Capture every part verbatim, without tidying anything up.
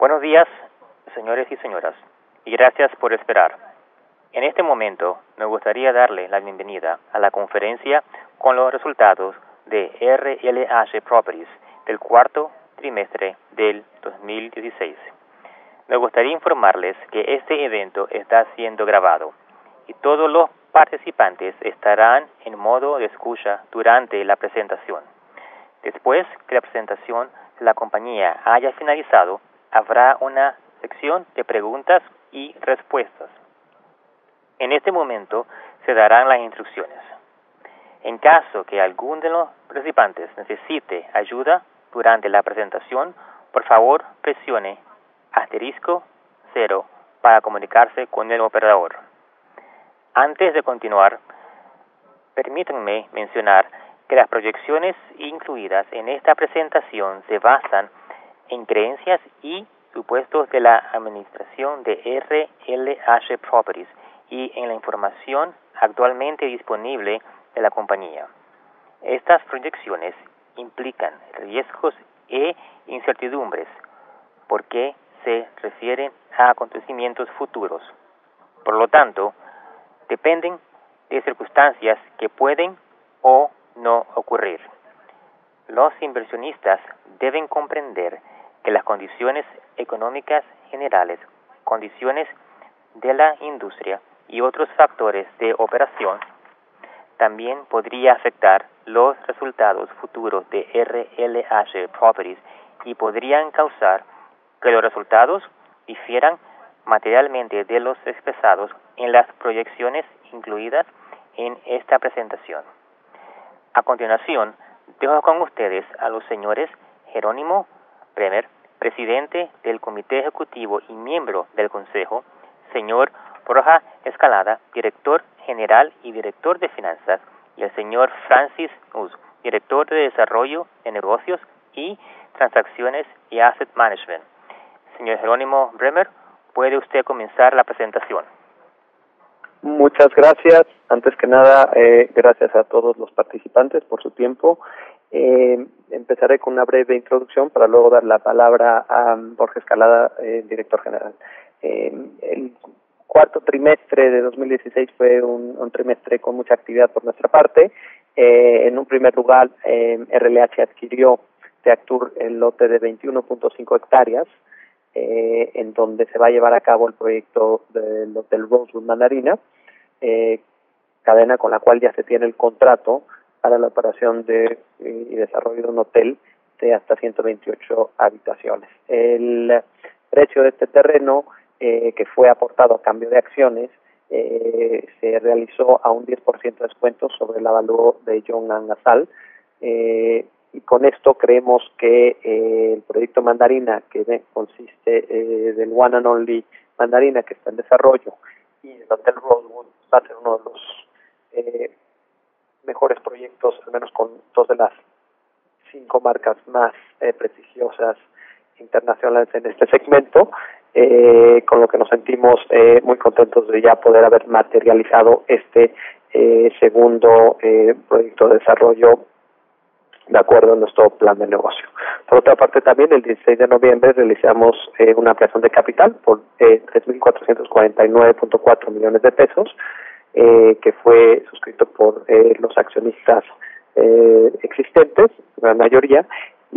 Buenos días, señores y señoras, y gracias por esperar. En este momento, me gustaría darle la bienvenida a la conferencia con los resultados de R L H Properties del cuarto trimestre del dos mil dieciséis. Me gustaría informarles que este evento está siendo grabado y todos los participantes estarán en modo de escucha durante la presentación. Después que la presentación de la compañía haya finalizado, habrá una sección de preguntas y respuestas. En este momento se darán las instrucciones. En caso que algún de los participantes necesite ayuda durante la presentación, por favor presione asterisco cero para comunicarse con el operador. Antes de continuar, permítanme mencionar que las proyecciones incluidas en esta presentación se basan en creencias y supuestos de la administración de R L H Properties y en la información actualmente disponible de la compañía. Estas proyecciones implican riesgos e incertidumbres porque se refieren a acontecimientos futuros. Por lo tanto, dependen de circunstancias que pueden o no ocurrir. Los inversionistas deben comprender que las condiciones económicas generales, condiciones de la industria y otros factores de operación también podría afectar los resultados futuros de R L H Properties y podrían causar que los resultados difieran materialmente de los expresados en las proyecciones incluidas en esta presentación. A continuación, dejo con ustedes a los señores Jerónimo Bremer, presidente del Comité Ejecutivo y miembro del Consejo, señor Borja Escalada, director general y director de finanzas, y el señor Francis Us, director de desarrollo de negocios y transacciones y asset management. Señor Jerónimo Bremer, puede usted comenzar la presentación. Muchas gracias. Antes que nada, eh, gracias a todos los participantes por su tiempo. Eh, empezaré con una breve introducción para luego dar la palabra a Borja Escalada, eh, director general. Eh, el cuarto trimestre de dos mil dieciséis fue un, un trimestre con mucha actividad por nuestra parte. Eh, en un primer lugar, eh, R L H adquirió de Actur el lote de veintiuno punto cinco hectáreas, eh, en donde se va a llevar a cabo el proyecto del Hotel Rosewood Mandarina, eh, cadena con la cual ya se tiene el contrato para la operación de y desarrollo de un hotel de hasta ciento veintiocho habitaciones. El precio de este terreno, eh, que fue aportado a cambio de acciones, eh, se realizó a un diez por ciento de descuento sobre el avalúo de John Angasal, eh, y con esto creemos que eh, el proyecto Mandarina, que de, consiste eh, del One and Only Mandarina que está en desarrollo, y el Hotel Rosewood va a ser uno de los eh, mejores proyectos, al menos con dos de las cinco marcas más eh, prestigiosas internacionales en este segmento, eh, con lo que nos sentimos eh, muy contentos de ya poder haber materializado este eh, segundo eh, proyecto de desarrollo de acuerdo a nuestro plan de negocio. Por otra parte, también el dieciséis de noviembre realizamos eh, una ampliación de capital por eh, tres mil cuatrocientos cuarenta y nueve punto cuatro millones de pesos, eh, que fue suscrito por eh, los accionistas eh, existentes, la mayoría,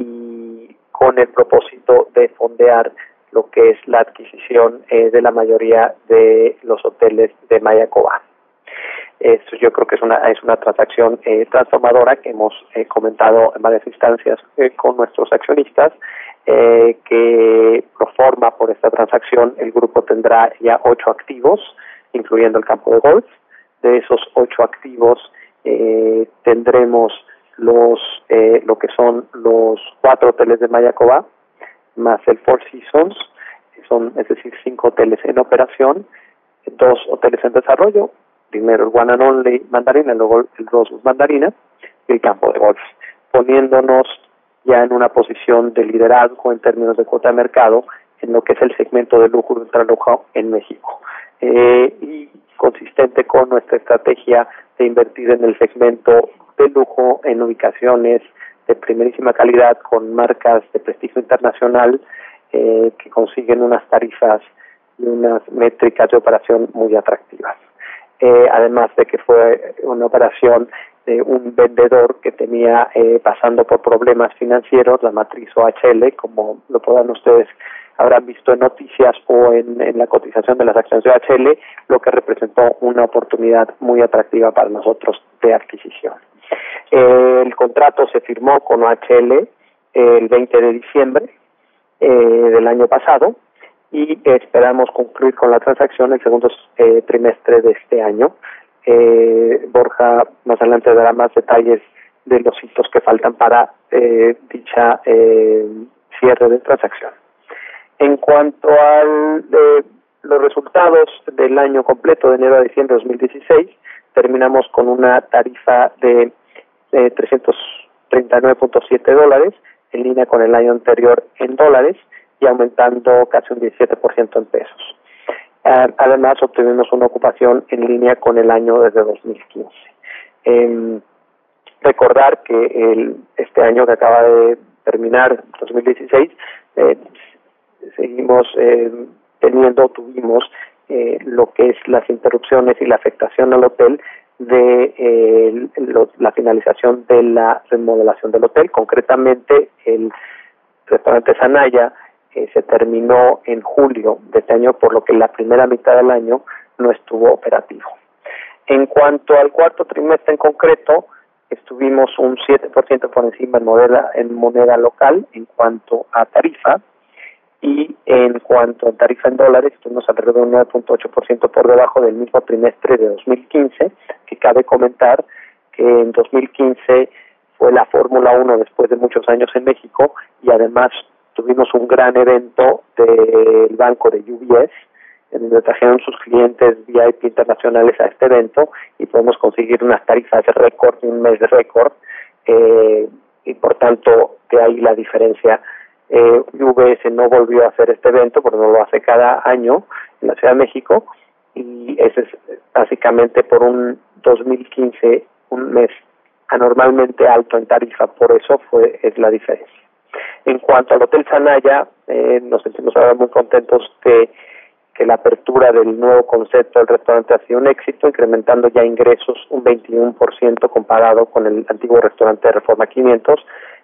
y con el propósito de fondear lo que es la adquisición eh, de la mayoría de los hoteles de Mayacoba. Esto yo creo que es una es una transacción eh, transformadora que hemos eh, comentado en varias instancias eh, con nuestros accionistas, eh, que pro forma por esta transacción el grupo tendrá ya ocho activos, incluyendo el campo de golf. De esos ocho activos eh, tendremos los eh, lo que son los cuatro hoteles de Mayacoba, más el Four Seasons, que son, es decir, cinco hoteles en operación, dos hoteles en desarrollo, primero el One and Only Mandarina, luego el Rosewood Mandarina y el campo de golf, poniéndonos ya en una posición de liderazgo en términos de cuota de mercado en lo que es el segmento de lujo y ultralujo en México. Eh, y consistente con nuestra estrategia de invertir en el segmento de lujo en ubicaciones de primerísima calidad con marcas de prestigio internacional eh, que consiguen unas tarifas y unas métricas de operación muy atractivas. Eh, además de que fue una operación de un vendedor que tenía eh, pasando por problemas financieros la matriz O H L, como lo podrán ustedes habrán visto en noticias o en, en la cotización de las acciones de O H L, lo que representó una oportunidad muy atractiva para nosotros de adquisición. Eh, el contrato se firmó con O H L eh, el veinte de diciembre eh, del año pasado y esperamos concluir con la transacción el segundo eh, trimestre de este año. Eh, Borja más adelante dará más detalles de los hitos que faltan para eh, dicha eh, cierre de transacción. En cuanto a eh, los resultados del año completo de enero a diciembre de dos mil dieciséis, terminamos con una tarifa de eh, trescientos treinta y nueve punto siete dólares, en línea con el año anterior en dólares y aumentando casi un diecisiete por ciento en pesos. Uh, además, obtuvimos una ocupación en línea con el año desde dos mil quince. Eh, recordar que el, este año que acaba de terminar, dos mil dieciséis, eh, seguimos eh, teniendo, tuvimos eh, lo que es las interrupciones y la afectación al hotel de eh, lo, la finalización de la remodelación del hotel. Concretamente, el restaurante Sanaya eh, se terminó en julio de este año, por lo que la primera mitad del año no estuvo operativo. En cuanto al cuarto trimestre en concreto, estuvimos un siete por ciento por encima en moneda, en moneda local en cuanto a tarifa, y en cuanto a tarifa en dólares, estuvimos alrededor de un nueve punto ocho por ciento por debajo del mismo trimestre de dos mil quince, que cabe comentar que en dos mil quince fue la Fórmula uno después de muchos años en México, y además tuvimos un gran evento del banco de U B S, en donde trajeron sus clientes V I P internacionales a este evento y podemos conseguir unas tarifas de récord, un mes de récord, eh, y por tanto de ahí la diferencia. Eh, U B S no volvió a hacer este evento porque no lo hace cada año en la Ciudad de México, y ese es básicamente por un dos mil quince, un mes anormalmente alto en tarifa, por eso fue es la diferencia. En cuanto al Hotel Sanaya, eh, nos sentimos ahora muy contentos de que la apertura del nuevo concepto del restaurante ha sido un éxito, incrementando ya ingresos un veintiuno por ciento comparado con el antiguo restaurante de Reforma quinientos,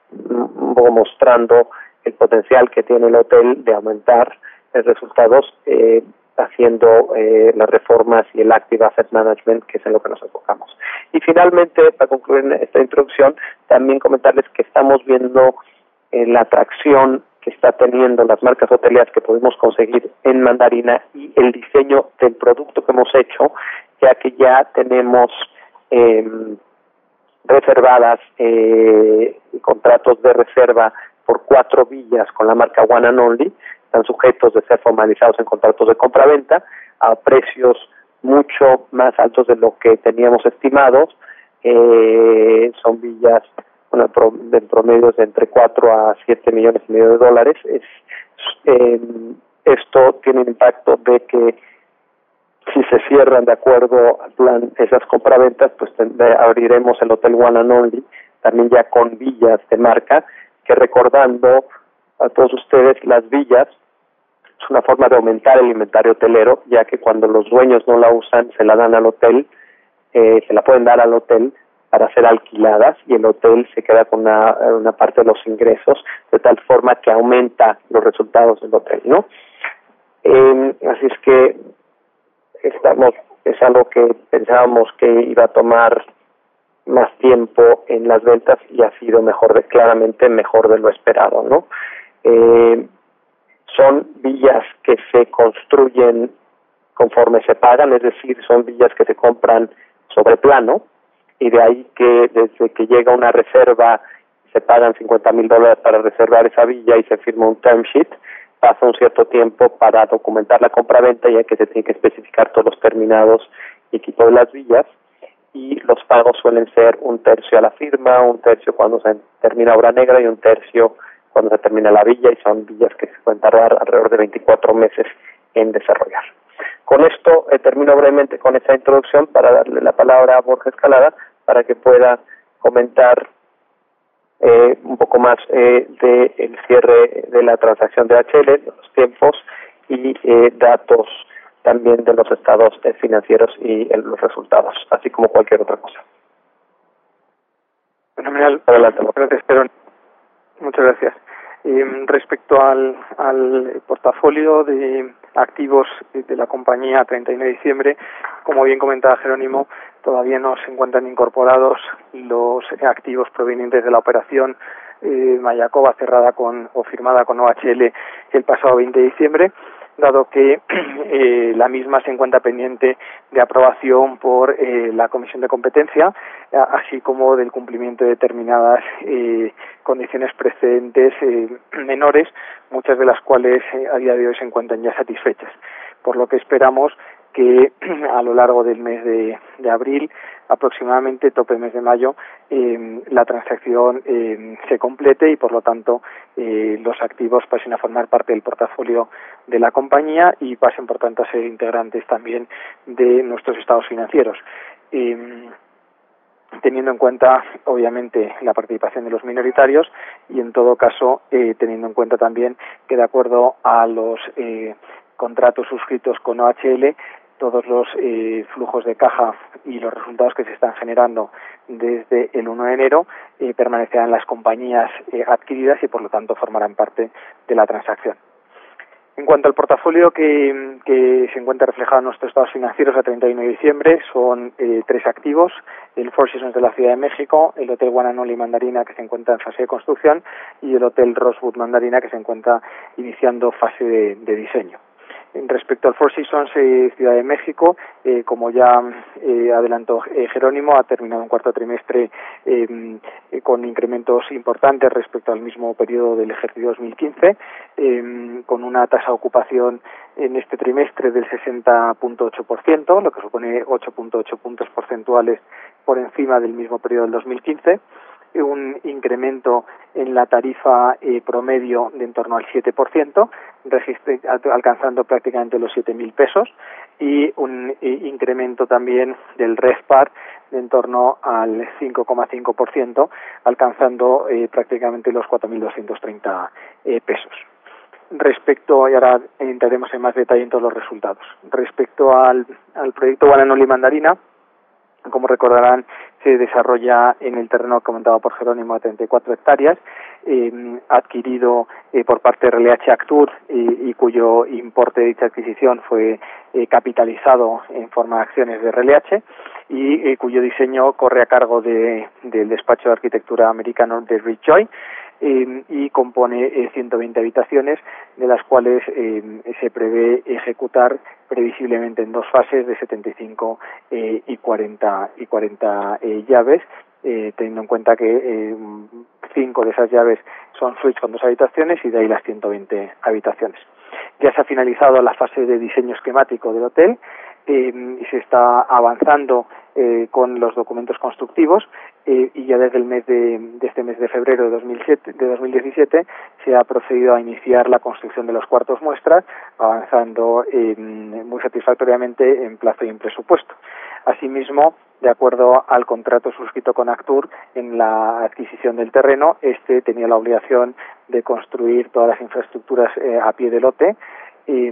mostrando el potencial que tiene el hotel de aumentar los resultados eh, haciendo eh, las reformas y el Active Asset Management, que es en lo que nos enfocamos. Y finalmente, para concluir esta introducción, también comentarles que estamos viendo eh, la atracción que está teniendo las marcas hoteleras que pudimos conseguir en Mandarina y el diseño del producto que hemos hecho, ya que ya tenemos eh, reservadas eh, contratos de reserva por cuatro villas con la marca One and Only, están sujetos de ser formalizados en contratos de compraventa a precios mucho más altos de lo que teníamos estimados. Eh, son villas bueno, de promedios de entre cuatro a siete millones y medio de dólares. Es, eh, esto tiene un impacto de que si se cierran de acuerdo al plan esas compraventas, pues tend- abriremos el Hotel One and Only, también ya con villas de marca, que recordando a todos ustedes, las villas es una forma de aumentar el inventario hotelero, ya que cuando los dueños no la usan, se la dan al hotel, eh, se la pueden dar al hotel para ser alquiladas, y el hotel se queda con una, una parte de los ingresos, de tal forma que aumenta los resultados del hotel, ¿no? Eh, así es que estamos, es algo que pensábamos que iba a tomar más tiempo en las ventas y ha sido mejor, de, claramente mejor de lo esperado, ¿no? Eh, son villas que se construyen conforme se pagan, es decir, son villas que se compran sobre plano, y de ahí que desde que llega una reserva se pagan cincuenta mil dólares para reservar esa villa y se firma un term sheet, pasa un cierto tiempo para documentar la compraventa, ya que se tiene que especificar todos los terminados y equipo de las villas, y los pagos suelen ser un tercio a la firma, un tercio cuando se termina obra negra y un tercio cuando se termina la villa, y son villas que se pueden tardar alrededor de veinticuatro meses en desarrollar. Con esto eh, termino brevemente con esta introducción para darle la palabra a Borja Escalada para que pueda comentar eh, un poco más eh, del cierre de la transacción de H L, los tiempos y eh, datos también de los estados eh, financieros y eh, los resultados, así como cualquier otra cosa. Fenomenal. Adelante. Gracias, Perón. Muchas gracias. Eh, respecto al, al portafolio de activos de la compañía a treinta y uno de diciembre, como bien comentaba Jerónimo, todavía no se encuentran incorporados los activos provenientes de la operación eh, Mayacoba cerrada con o firmada con O H L el pasado veinte de diciembre, dado que eh, la misma se encuentra pendiente de aprobación por eh, la Comisión de Competencia, así como del cumplimiento de determinadas eh, condiciones precedentes eh, menores, muchas de las cuales eh, a día de hoy se encuentran ya satisfechas. Por lo que esperamos que a lo largo del mes de, de abril, aproximadamente tope mes de mayo, eh, la transacción eh, se complete y por lo tanto eh, los activos pasen a formar parte del portafolio de la compañía y pasen por tanto a ser integrantes también de nuestros estados financieros. Eh, teniendo en cuenta, obviamente, la participación de los minoritarios y, en todo caso, eh, teniendo en cuenta también que, de acuerdo a los eh, contratos suscritos con O H L, todos los eh, flujos de caja y los resultados que se están generando desde el uno de enero eh, permanecerán en las compañías eh, adquiridas y, por lo tanto, formarán parte de la transacción. En cuanto al portafolio que, que se encuentra reflejado en nuestros estados financieros a treinta y uno de diciembre, son eh, tres activos: el Four Seasons de la Ciudad de México, el Hotel One and Only Mandarina, que se encuentra en fase de construcción, y el Hotel Rosewood Mandarina, que se encuentra iniciando fase de, de diseño. Respecto al Four Seasons eh, Ciudad de México, eh, como ya eh, adelantó eh, Jerónimo, ha terminado un cuarto trimestre eh, eh, con incrementos importantes respecto al mismo periodo del ejercicio dos mil quince, eh, con una tasa de ocupación en este trimestre del sesenta punto ocho por ciento, lo que supone ocho punto ocho puntos porcentuales por encima del mismo periodo del dos mil quince. Un incremento en la tarifa eh, promedio de en torno al siete por ciento, registre, alcanzando prácticamente los siete mil pesos, y un eh, incremento también del RevPAR de en torno al cinco coma cinco por ciento, alcanzando eh, prácticamente los cuatro mil doscientos treinta eh, pesos. Respecto, y ahora entraremos en más detalle en todos los resultados, respecto al, al proyecto One and Only Mandarina, como recordarán, se desarrolla en el terreno comentado por Jerónimo a treinta y cuatro hectáreas, eh, adquirido eh, por parte de R L H Actur eh, y cuyo importe de dicha adquisición fue eh, capitalizado en forma de acciones de R L H y eh, cuyo diseño corre a cargo de, del despacho de arquitectura americano de Rich Joy. Eh, y compone eh, ciento veinte habitaciones, de las cuales eh, se prevé ejecutar previsiblemente en dos fases de setenta y cinco eh, y cuarenta y cuarenta eh, llaves, eh, teniendo en cuenta que eh, cinco de esas llaves son suites con dos habitaciones y de ahí las ciento veinte habitaciones. Ya se ha finalizado la fase de diseño esquemático del hotel eh, y se está avanzando eh, con los documentos constructivos eh, y ya desde el mes de, de este mes de febrero de, dos mil siete, de dos mil diecisiete se ha procedido a iniciar la construcción de los cuartos muestras, avanzando eh, muy satisfactoriamente en plazo y en presupuesto. Asimismo, de acuerdo al contrato suscrito con Actur en la adquisición del terreno, este tenía la obligación de construir todas las infraestructuras eh, a pie de lote, y,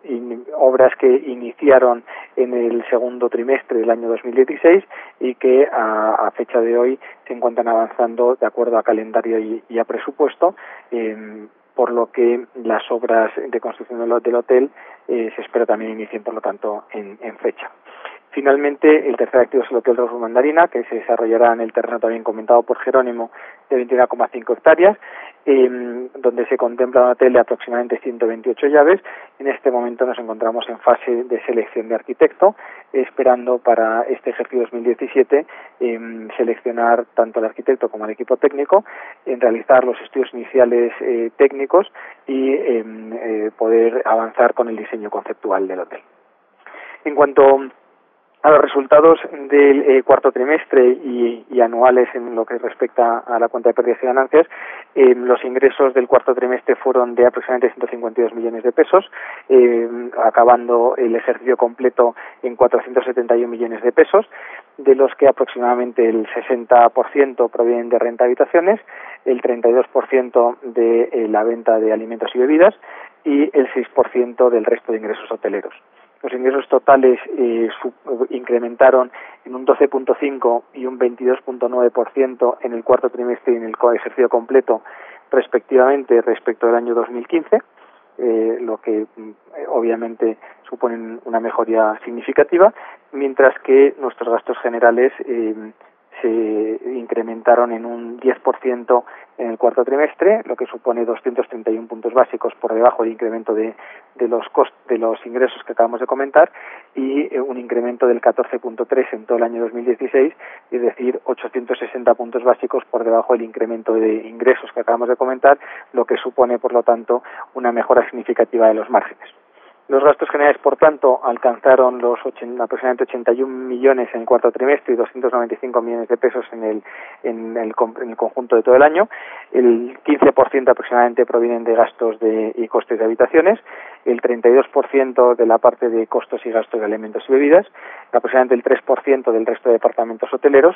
y obras que iniciaron en el segundo trimestre del año dos mil dieciséis y que a, a fecha de hoy se encuentran avanzando de acuerdo a calendario y, y a presupuesto, eh, por lo que las obras de construcción del, del hotel eh, se espera también inicien, por lo tanto, en, en fecha. Finalmente, el tercer activo es el Hotel Rosewood Mandarina, que se desarrollará en el terreno también comentado por Jerónimo de veintiuno coma cinco hectáreas, eh, donde se contempla un hotel de aproximadamente ciento veintiocho llaves. En este momento nos encontramos en fase de selección de arquitecto, esperando para este ejercicio dos mil diecisiete eh, seleccionar tanto al arquitecto como al equipo técnico, en realizar los estudios iniciales eh, técnicos y eh, eh, poder avanzar con el diseño conceptual del hotel. En cuanto A los resultados del eh, cuarto trimestre y, y anuales en lo que respecta a la cuenta de pérdidas y ganancias, eh, los ingresos del cuarto trimestre fueron de aproximadamente ciento cincuenta y dos millones de pesos, eh, acabando el ejercicio completo en cuatrocientos setenta y uno millones de pesos, de los que aproximadamente el sesenta por ciento provienen de renta de habitaciones, el treinta y dos por ciento de eh, la venta de alimentos y bebidas y el seis por ciento del resto de ingresos hoteleros. Los ingresos totales eh, sub, incrementaron en un doce punto cinco y un veintidós punto nueve por ciento en el cuarto trimestre y en el ejercicio completo, respectivamente, respecto al año dos mil quince, eh, lo que eh, obviamente suponen una mejoría significativa, mientras que nuestros gastos generales eh, se incrementaron en un diez por ciento en el cuarto trimestre, lo que supone doscientos treinta y uno puntos básicos por debajo del incremento de, de los cost, de los ingresos que acabamos de comentar, y eh, un incremento del catorce punto tres en todo el año dos mil dieciséis, es decir, ochocientos sesenta puntos básicos por debajo del incremento de ingresos que acabamos de comentar, lo que supone, por lo tanto, una mejora significativa de los márgenes. Los gastos generales, por tanto, alcanzaron los ochenta, aproximadamente ochenta y un millones en el cuarto trimestre y doscientos noventa y cinco millones de pesos en el, en el, en el conjunto de todo el año. El quince por ciento aproximadamente provienen de gastos de, y costes de habitaciones, el treinta y dos por ciento de la parte de costos y gastos de alimentos y bebidas, aproximadamente el tres por ciento del resto de departamentos hoteleros,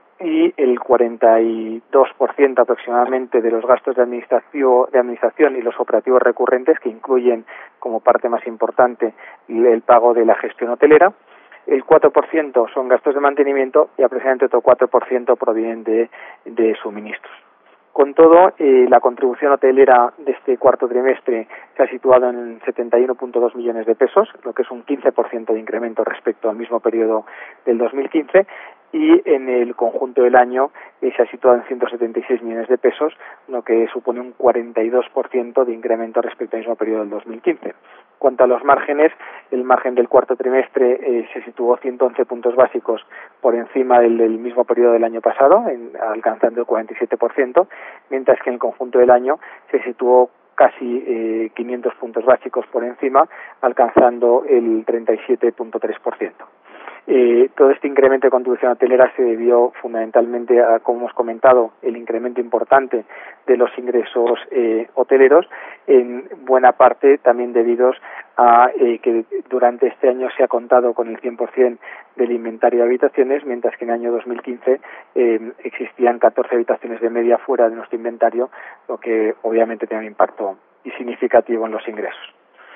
y el cuarenta y dos por ciento aproximadamente de los gastos de administración, de administración y los operativos recurrentes, que incluyen como parte más importante el pago de la gestión hotelera. El cuatro por ciento son gastos de mantenimiento y aproximadamente otro cuatro por ciento provienen de, de suministros. Con todo, eh, la contribución hotelera de este cuarto trimestre se ha situado en setenta y uno punto dos millones de pesos, lo que es un quince por ciento de incremento respecto al mismo periodo del dos mil quince, y en el conjunto del año eh, se ha situado en ciento setenta y seis millones de pesos, lo que supone un cuarenta y dos por ciento de incremento respecto al mismo periodo del dos mil quince. Cuanto a los márgenes, el margen del cuarto trimestre eh, se situó ciento once puntos básicos por encima del, del mismo periodo del año pasado, en, alcanzando el cuarenta y siete por ciento, mientras que en el conjunto del año se situó casi eh, quinientos puntos básicos por encima, alcanzando el treinta y siete punto tres por ciento. Eh, todo este incremento de contribución hotelera se debió fundamentalmente a, como hemos comentado, el incremento importante de los ingresos eh, hoteleros, en buena parte también debidos a eh, que durante este año se ha contado con el cien por ciento del inventario de habitaciones, mientras que en el año dos mil quince eh, existían catorce habitaciones de media fuera de nuestro inventario, lo que obviamente tiene un impacto significativo en los ingresos.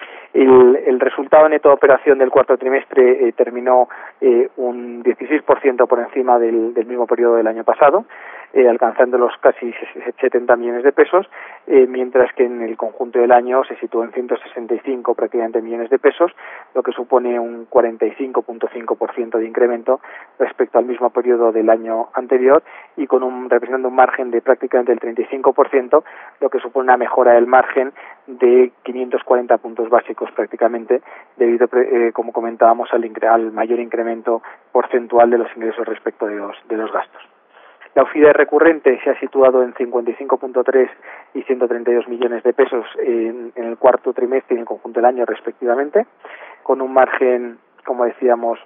El, el resultado neto de operación del cuarto trimestre eh, terminó eh, un dieciséis por ciento por encima del, del mismo periodo del año pasado, eh, alcanzando los casi setenta millones de pesos, eh, mientras que en el conjunto del año se situó en ciento sesenta y cinco prácticamente millones de pesos, lo que supone un cuarenta y cinco punto cinco por ciento de incremento respecto al mismo periodo del año anterior, y con un representando un margen de prácticamente el treinta y cinco por ciento, lo que supone una mejora del margen de quinientos cuarenta puntos básicos prácticamente, debido, eh, como comentábamos, al, al mayor incremento porcentual de los ingresos respecto de los, de los gastos. La utilidad recurrente se ha situado en cincuenta y cinco punto tres y ciento treinta y dos millones de pesos en, en el cuarto trimestre y en el conjunto del año respectivamente, con un margen, como decíamos,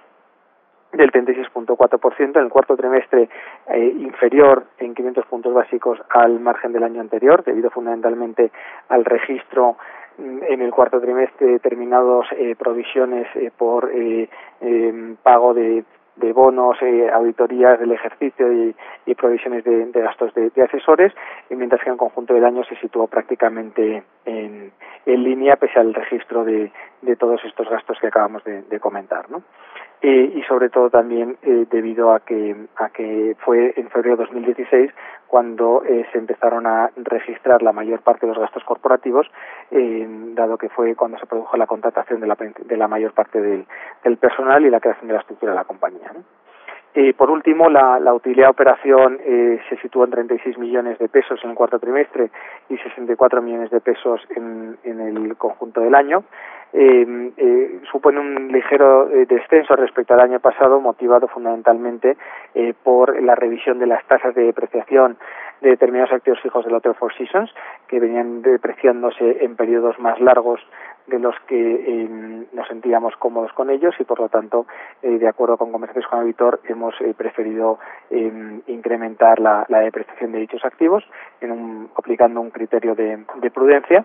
del treinta y seis punto cuatro por ciento en el cuarto trimestre, eh, inferior en quinientos puntos básicos al margen del año anterior, debido fundamentalmente al registro en el cuarto trimestre de determinados eh, provisiones eh, por eh, eh, pago de de bonos, eh, auditorías del ejercicio y, y provisiones de, de gastos de, de asesores, y mientras que en el conjunto del año se situó prácticamente en, en línea pese al registro de, de todos estos gastos que acabamos de, de comentar, ¿no? Eh, y sobre todo también eh, debido a que a que fue en febrero de dos mil dieciséis cuando eh, se empezaron a registrar la mayor parte de los gastos corporativos, eh, dado que fue cuando se produjo la contratación de la, de la mayor parte del, del personal y la creación de la estructura de la compañía, ¿no? Eh, por último, la, la utilidad de operación eh, se situó en treinta y seis millones de pesos en el cuarto trimestre y sesenta y cuatro millones de pesos en, en el conjunto del año. eh, eh, supone un ligero eh, descenso respecto al año pasado, motivado fundamentalmente eh, por la revisión de las tasas de depreciación de determinados activos fijos del Hotel Four Seasons, que venían depreciándose en periodos más largos de los que eh, nos sentíamos cómodos con ellos, y por lo tanto, eh, de acuerdo con Conversaciones con Auditor, hemos eh, preferido eh, incrementar la, la depreciación de dichos activos en un, aplicando un criterio de, de prudencia.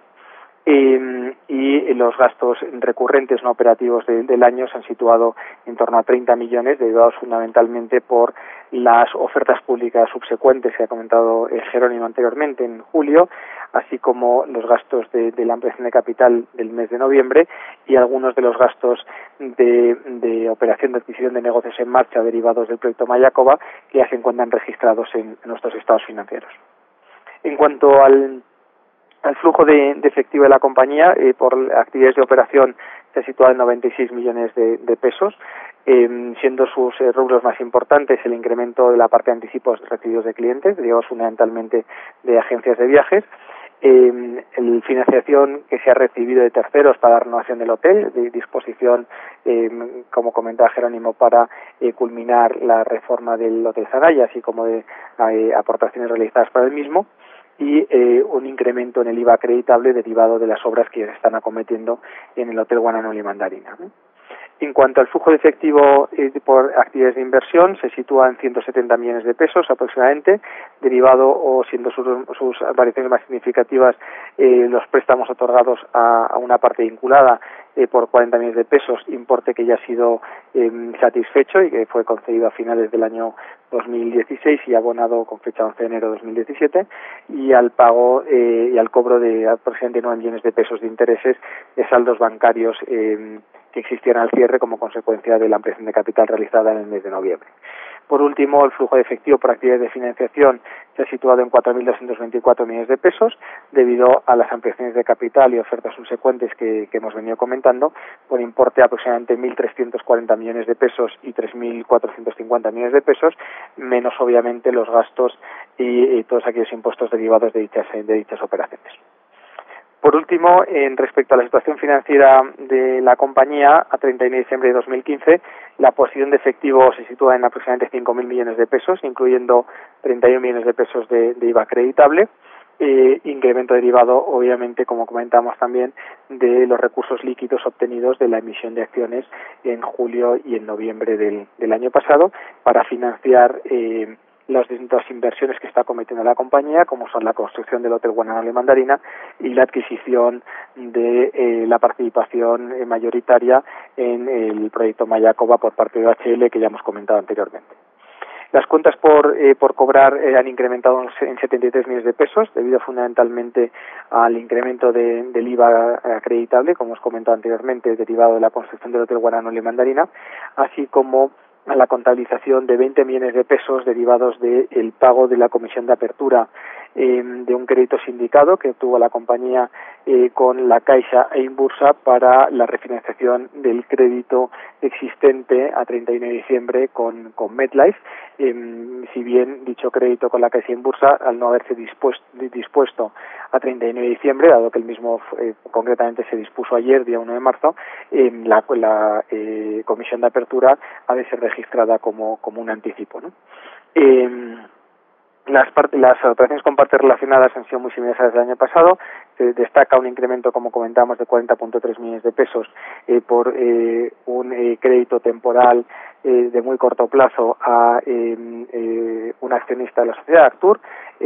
Eh, y los gastos recurrentes no operativos de, del año se han situado en torno a treinta millones, derivados fundamentalmente por las ofertas públicas subsecuentes que ha comentado eh, Jerónimo anteriormente en julio, así como los gastos de, de la ampliación de capital del mes de noviembre y algunos de los gastos de, de operación de adquisición de negocios en marcha derivados del proyecto Mayakoba, que ya se encuentran registrados en, en nuestros estados financieros. En cuanto al El flujo de, de efectivo de la compañía eh, por actividades de operación se ha situado en noventa y seis millones de, de pesos, eh, siendo sus eh, rubros más importantes el incremento de la parte de anticipos recibidos de clientes, derivados fundamentalmente de agencias de viajes, eh, la financiación que se ha recibido de terceros para la renovación del hotel, de disposición, eh, como comentaba Jerónimo, para eh, culminar la reforma del Hotel Zanaya, así como de eh, aportaciones realizadas para el mismo, y eh, un incremento en el I V A acreditable derivado de las obras que se están acometiendo en el Hotel Guananoli Mandarina. En cuanto al flujo de efectivo eh, por actividades de inversión, se sitúa en ciento setenta millones de pesos aproximadamente, derivado o siendo sus, sus variaciones más significativas eh, los préstamos otorgados a, a una parte vinculada eh, por cuarenta millones de pesos, importe que ya ha sido eh, satisfecho y que fue concedido a finales del año dos mil dieciséis y abonado con fecha once de enero de dos mil diecisiete, y al pago eh, y al cobro de aproximadamente nueve millones de pesos de intereses de saldos bancarios eh, que existían al cierre como consecuencia de la ampliación de capital realizada en el mes de noviembre. Por último, el flujo de efectivo por actividades de financiación se ha situado en cuatro mil doscientos veinticuatro millones de pesos, debido a las ampliaciones de capital y ofertas subsecuentes que, que hemos venido comentando, por importe de aproximadamente mil trescientos cuarenta millones de pesos y tres mil cuatrocientos cincuenta millones de pesos, menos obviamente los gastos y, y todos aquellos impuestos derivados de dichas, de dichas operaciones. Por último, en respecto a la situación financiera de la compañía, a treinta y uno de diciembre de dos mil quince, la posición de efectivo se sitúa en aproximadamente cinco mil millones de pesos, incluyendo treinta y uno millones de pesos de, de I V A acreditable, eh, incremento derivado, obviamente, como comentamos también, de los recursos líquidos obtenidos de la emisión de acciones en julio y en noviembre del, del año pasado para financiar eh, las distintas inversiones que está cometiendo la compañía, como son la construcción del Hotel Guananoli Mandarina y la adquisición de eh, la participación eh, mayoritaria en el proyecto Mayakoba por parte de O H L, que ya hemos comentado anteriormente. Las cuentas por eh, por cobrar eh, han incrementado en setenta y tres millones de pesos, debido fundamentalmente al incremento de, del I V A acreditable, como os comentado anteriormente, derivado de la construcción del Hotel Guananoli Mandarina, así como a la contabilización de veinte millones de pesos derivados del pago de la comisión de apertura eh, de un crédito sindicado que obtuvo la compañía eh, con la Caixa e Inbursa para la refinanciación del crédito existente a treinta y uno de diciembre con, con MetLife. Eh, si bien dicho crédito con la Caixa e Inbursa, al no haberse dispuesto, dispuesto a treinta y uno de diciembre, dado que el mismo eh, concretamente se dispuso ayer, día uno de marzo, eh, la, la eh, comisión de apertura ha de ser registrada como, como un anticipo, ¿no? Eh, Las, part- las operaciones con partes relacionadas han sido muy similares a las del año pasado. Se destaca un incremento, como comentamos, de cuarenta punto tres millones de pesos eh, por eh, un eh, crédito temporal eh, de muy corto plazo a eh, eh, un accionista de la sociedad, Actur,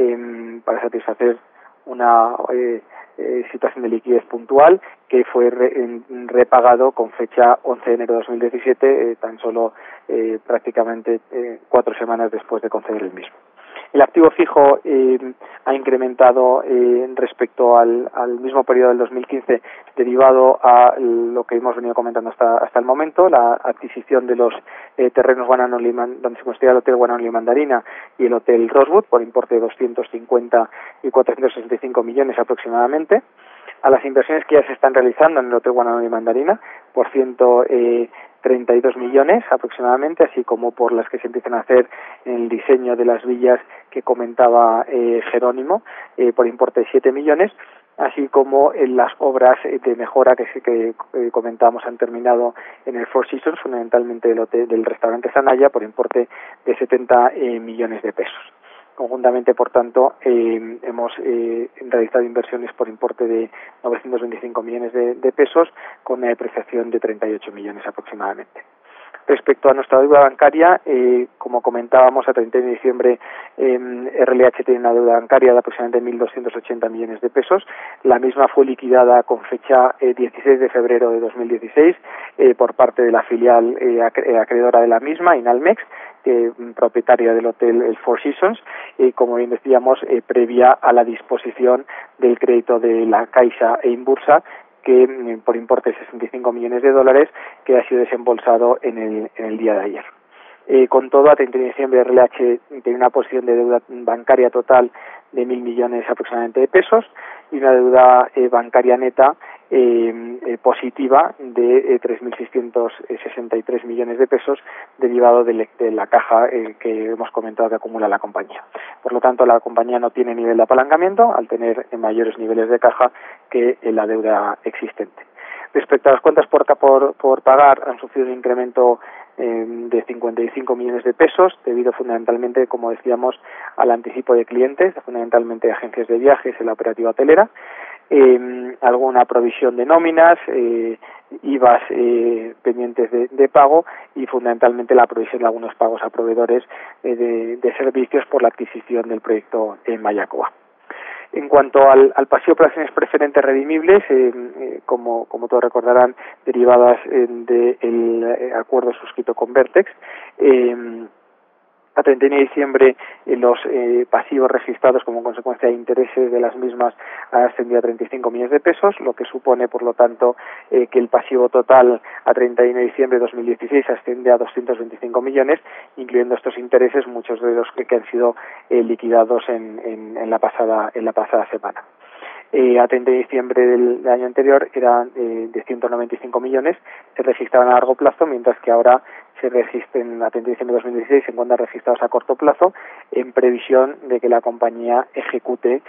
eh, para satisfacer una eh, eh, situación de liquidez puntual que fue re, en, repagado con fecha once de enero de dos mil diecisiete, eh, tan solo eh, prácticamente eh, cuatro semanas después de conceder el mismo. El activo fijo eh, ha incrementado eh, respecto al, al mismo periodo del dos mil quince, derivado a lo que hemos venido comentando hasta, hasta el momento, la adquisición de los eh, terrenos Guananoli, donde se construía el Hotel Guananoli Mandarina y el Hotel Rosewood, por importe de doscientos cincuenta y cuatrocientos sesenta y cinco millones aproximadamente, a las inversiones que ya se están realizando en el Hotel Guananoli Mandarina, por ciento treinta y dos millones aproximadamente, así como por las que se empiezan a hacer en el diseño de las villas que comentaba eh, Jerónimo, eh, por importe de siete millones, así como en las obras de mejora que, que eh, comentamos han terminado en el Four Seasons, fundamentalmente del, hotel, del restaurante Sanaya, por importe de setenta eh, millones de pesos. Conjuntamente, por tanto, eh, hemos eh, realizado inversiones por importe de novecientos veinticinco millones de, de pesos, con una depreciación de treinta y ocho millones aproximadamente. Respecto a nuestra deuda bancaria, eh, como comentábamos, a treinta de diciembre eh, R L H tiene una deuda bancaria de aproximadamente mil doscientos ochenta millones de pesos. La misma fue liquidada con fecha eh, dieciséis de febrero de dos mil dieciséis eh, por parte de la filial eh, acreedora de la misma, Inalmex, eh, propietaria del hotel el Four Seasons, y eh, como bien decíamos, eh, previa a la disposición del crédito de la Caixa e Inbursa, que por importe de sesenta y cinco millones de dólares, que ha sido desembolsado en el, en el día de ayer. Eh, con todo, a treinta de diciembre R L H tiene una posición de deuda bancaria total de mil millones aproximadamente de pesos y una deuda eh, bancaria neta eh, eh, positiva de eh, tres mil seiscientos sesenta y tres millones de pesos, derivado de, de la caja eh, que hemos comentado que acumula la compañía. Por lo tanto, la compañía no tiene nivel de apalancamiento al tener mayores niveles de caja que en la deuda existente. Respecto a las cuentas por, por, por pagar, han sufrido un incremento eh, de cincuenta y cinco millones de pesos, debido fundamentalmente, como decíamos, al anticipo de clientes, fundamentalmente agencias de viajes en la operativa hotelera, eh, alguna provisión de nóminas, eh, I V As eh, pendientes de, de pago y fundamentalmente la provisión de algunos pagos a proveedores eh, de, de servicios por la adquisición del proyecto en Mayacoba. En cuanto al, al pasivo de operaciones preferentes redimibles, eh, eh, como, como todos recordarán, derivadas eh, del eh, acuerdo suscrito con Vertex, eh, a treinta y uno de diciembre eh, los eh, pasivos registrados como consecuencia de intereses de las mismas han ascendido a treinta y cinco millones de pesos, lo que supone, por lo tanto, eh, que el pasivo total a treinta y uno de diciembre de dos mil dieciséis asciende a doscientos veinticinco millones, incluyendo estos intereses, muchos de los que, que han sido eh, liquidados en, en, en la pasada en la pasada semana. Eh, a treinta de diciembre del, del año anterior eran eh, de ciento noventa y cinco millones, se registraban a largo plazo, mientras que ahora se registren a treinta de diciembre de dos mil dieciséis se encuentran registrados a corto plazo, en previsión de que la compañía ejecute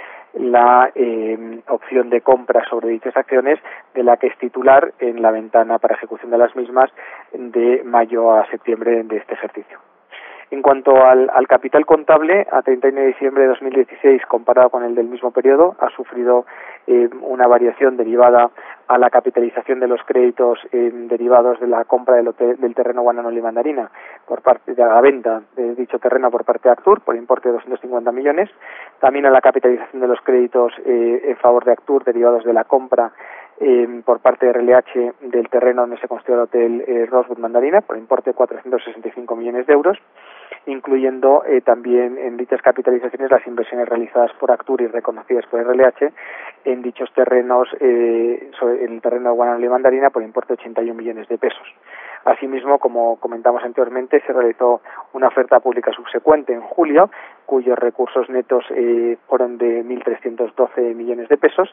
la eh, opción de compra sobre dichas acciones, de la que es titular en la ventana para ejecución de las mismas de mayo a septiembre de este ejercicio. En cuanto al, al capital contable, a treinta y uno de diciembre de dos mil dieciséis, comparado con el del mismo periodo, ha sufrido eh, una variación derivada a la capitalización de los créditos eh, derivados de la compra del, hotel, del terreno Guananoli Mandarina por parte de la venta de dicho terreno por parte de Actur por importe de doscientos cincuenta millones, también a la capitalización de los créditos eh, en favor de Actur derivados de la compra Eh, por parte de R L H del terreno donde se construye el hotel eh, Rosewood Mandarina por importe de cuatrocientos sesenta y cinco millones de euros, incluyendo eh, también en dichas capitalizaciones las inversiones realizadas por Actur y reconocidas por R L H en dichos terrenos, eh, sobre el terreno de Guananoli Mandarina por importe de ochenta y un millones de pesos. Asimismo, como comentamos anteriormente, se realizó una oferta pública subsecuente en julio, cuyos recursos netos eh, fueron de mil trescientos doce millones de pesos,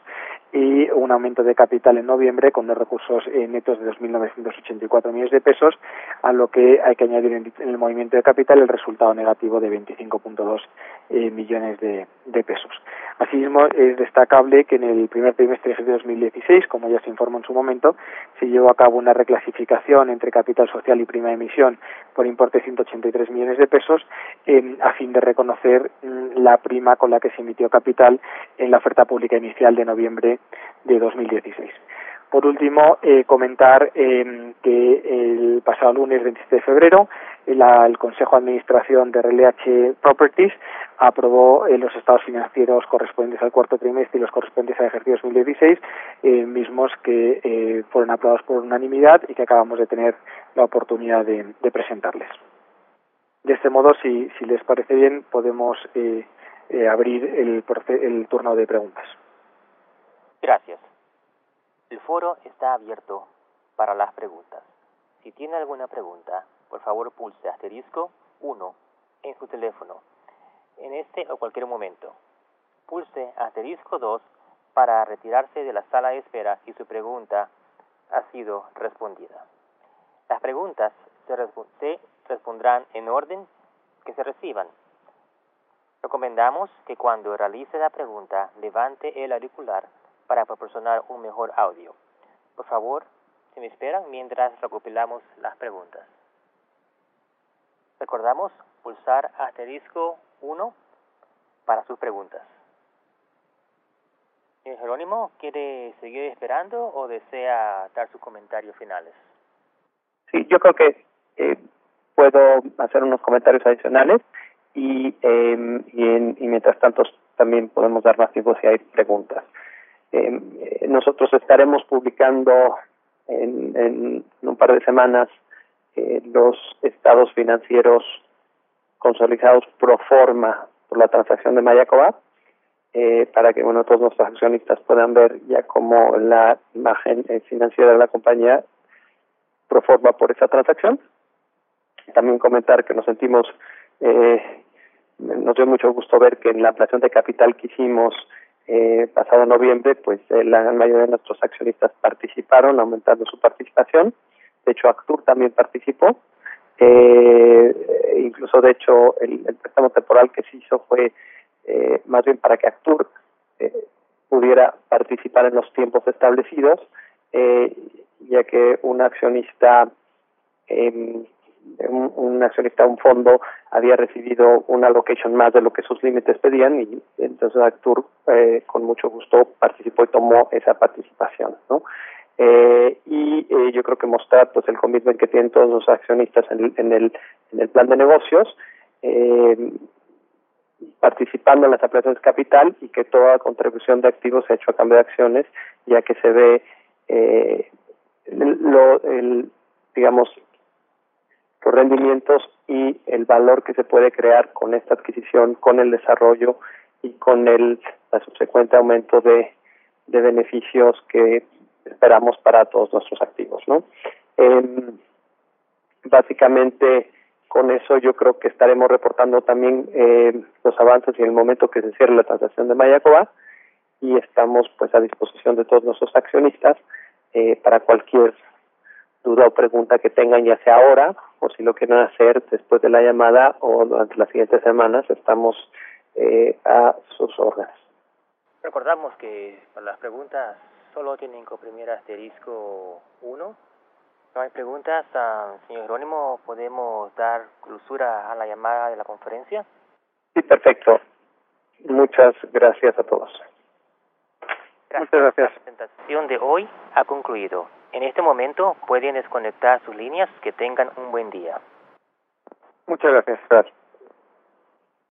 y un aumento de capital en noviembre con los recursos eh, netos de dos mil novecientos ochenta y cuatro millones de pesos, a lo que hay que añadir en, en el movimiento de capital el resultado negativo de veinticinco punto dos eh, millones de, de pesos. Asimismo, es destacable que en el primer trimestre de dos mil dieciséis, como ya se informó en su momento, se llevó a cabo una reclasificación entre capital social y prima de emisión por importe de ciento ochenta y tres millones de pesos, eh, a fin de reconocer mm, la prima con la que se emitió capital en la oferta pública inicial de noviembre de dos mil dieciséis. Por último, eh, comentar eh, que el pasado lunes veintisiete de febrero la, el Consejo de Administración de R L H Properties aprobó eh, los estados financieros correspondientes al cuarto trimestre y los correspondientes al ejercicio dos mil dieciséis, eh, mismos que eh, fueron aprobados por unanimidad y que acabamos de tener la oportunidad de, de presentarles. De este modo, si, si les parece bien, podemos eh, eh, abrir el, el turno de preguntas. Gracias. El foro está abierto para las preguntas. Si tiene alguna pregunta, por favor pulse asterisco uno en su teléfono, en este o cualquier momento. Pulse asterisco dos para retirarse de la sala de espera si su pregunta ha sido respondida. Las preguntas se, resp- se respondrán en orden que se reciban. Recomendamos que cuando realice la pregunta levante el auricular para proporcionar un mejor audio. Por favor, si me esperan mientras recopilamos las preguntas. Recordamos pulsar asterisco uno para sus preguntas. Señor Jerónimo, ¿quiere seguir esperando o desea dar sus comentarios finales? Sí, yo creo que eh, puedo hacer unos comentarios adicionales y, eh, y, en, y mientras tanto también podemos dar más tiempo si hay preguntas. Eh, nosotros estaremos publicando en, en un par de semanas eh, los estados financieros consolidados pro forma por la transacción de Mayakoba, eh, para que bueno todos nuestros accionistas puedan ver ya como la imagen eh, financiera de la compañía pro forma por esa transacción. También comentar que nos sentimos, eh, nos dio mucho gusto ver que en la ampliación de capital que hicimos eh, pasado noviembre, pues eh, la mayoría de nuestros accionistas participaron, aumentando su participación. De hecho, Actur también participó. Eh, incluso, de hecho, el, el préstamo temporal que se hizo fue eh, más bien para que Actur eh, pudiera participar en los tiempos establecidos, eh, ya que un accionista, eh, un, un accionista, un fondo, había recibido una allocation más de lo que sus límites pedían y entonces Actur eh, con mucho gusto participó y tomó esa participación, ¿no? Eh, y eh, yo creo que mostrar pues el commitment que tienen todos los accionistas en el, en el, en el plan de negocios, eh, participando en las ampliaciones de capital y que toda contribución de activos se ha hecho a cambio de acciones, ya que se ve eh, lo, el, digamos, los rendimientos y el valor que se puede crear con esta adquisición, con el desarrollo y con el la subsecuente aumento de, de beneficios que esperamos para todos nuestros activos, ¿no? Eh, básicamente, con eso yo creo que estaremos reportando también eh, los avances y en el momento que se cierre la transacción de Mayakoba, y estamos pues a disposición de todos nuestros accionistas eh, para cualquier duda o pregunta que tengan, ya sea ahora o si lo quieren hacer después de la llamada o durante las siguientes semanas. Estamos eh, a sus órdenes. Recordamos que para las preguntas solo tienen que oprimir asterisco uno. No hay preguntas, uh, señor Jerónimo, ¿podemos dar clausura a la llamada de la conferencia? Sí, perfecto. Muchas gracias a todos. Gracias. Muchas gracias. La presentación de hoy ha concluido. En este momento pueden desconectar sus líneas. Que tengan un buen día. Muchas gracias. Gracias.